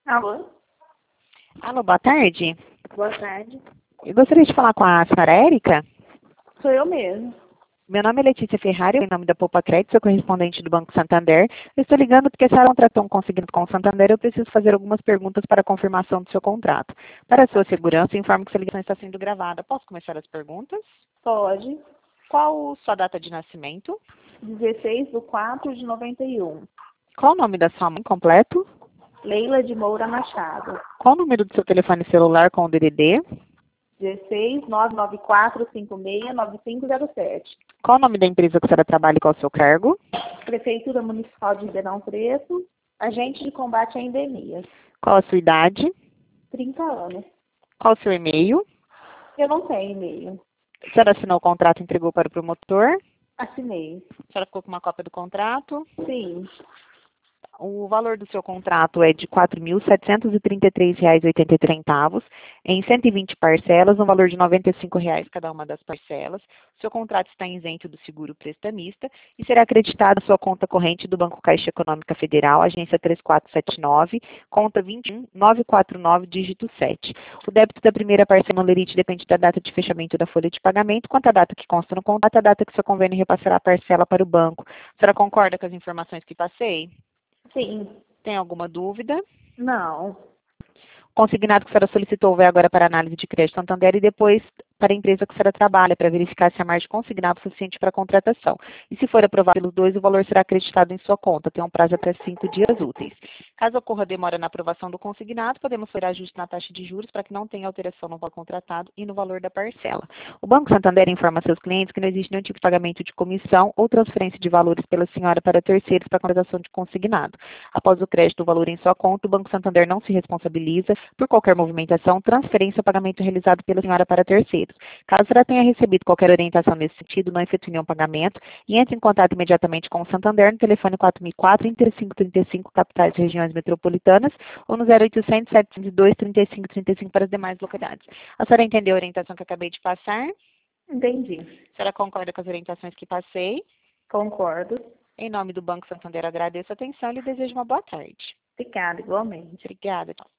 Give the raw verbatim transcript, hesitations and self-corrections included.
Alô? Alô, boa tarde. Boa tarde. Eu gostaria de falar com a senhora Érica. Sou eu mesmo. Meu nome é Letícia Ferrari, em nome da Poupa Crédito, sou correspondente do Banco Santander. Eu estou ligando porque a senhora contratou um consignado com o Santander, eu preciso fazer algumas perguntas para a confirmação do seu contrato. Para a sua segurança, informo que essa ligação está sendo gravada. Posso começar as perguntas? Pode. Qual sua data de nascimento? dezesseis de quatro de noventa e um. Qual o nome da sua mãe completo? Leila de Moura Machado. Qual o número do seu telefone celular com o D D D? dezesseis, nove nove quatro, cinco seis, nove cinco zero sete. Qual o nome da empresa que a senhora trabalha e qual o seu cargo? Prefeitura Municipal de Ribeirão Preto. Agente de combate a endemias. Qual a sua idade? trinta anos. Qual o seu e-mail? Eu não tenho e-mail. A senhora assinou o contrato e entregou para o promotor? Assinei. A senhora ficou com uma cópia do contrato? Sim. O valor do seu contrato é de quatro mil setecentos e trinta e três reais e oitenta e três centavos, em cento e vinte parcelas, no valor de noventa e cinco reais cada uma das parcelas. O seu contrato está isento do seguro prestamista e será acreditado à sua conta corrente do Banco Caixa Econômica Federal, agência três quatro sete nove, conta vinte e um, nove quatro nove, dígito sete. O débito da primeira parcela no lerite depende da data de fechamento da folha de pagamento, quanto à data que consta no contrato, a data que o seu convênio repassará a parcela para o banco. A senhora concorda com as informações que passei? Sim. Tem alguma dúvida? Não. Consignado que a senhora solicitou vai agora para análise de crédito Santander e depois para a empresa que a senhora trabalha, para verificar se a margem consignada é suficiente para a contratação. E se for aprovado pelos dois, o valor será acreditado em sua conta. Tem um prazo até cinco dias úteis. Caso ocorra demora na aprovação do consignado, podemos fazer ajuste na taxa de juros para que não tenha alteração no valor contratado e no valor da parcela. O Banco Santander informa a seus clientes que não existe nenhum tipo de pagamento de comissão ou transferência de valores pela senhora para terceiros para a contratação de consignado. Após o crédito do valor em sua conta, o Banco Santander não se responsabiliza por qualquer movimentação, transferência ou pagamento realizado pela senhora para terceiros. Caso a senhora tenha recebido qualquer orientação nesse sentido, não efetue nenhum pagamento e entre em contato imediatamente com o Santander no telefone quatro mil e quatro, trinta e cinco trinta e cinco, capitais e regiões metropolitanas, ou no zero oitocentos, setecentos e dois, trinta e cinco trinta e cinco para as demais localidades. A senhora entendeu a orientação que eu acabei de passar? Entendi. A senhora concorda com as orientações que passei? Concordo. Em nome do Banco Santander, agradeço a atenção e lhe desejo uma boa tarde. Obrigada, igualmente. Obrigada.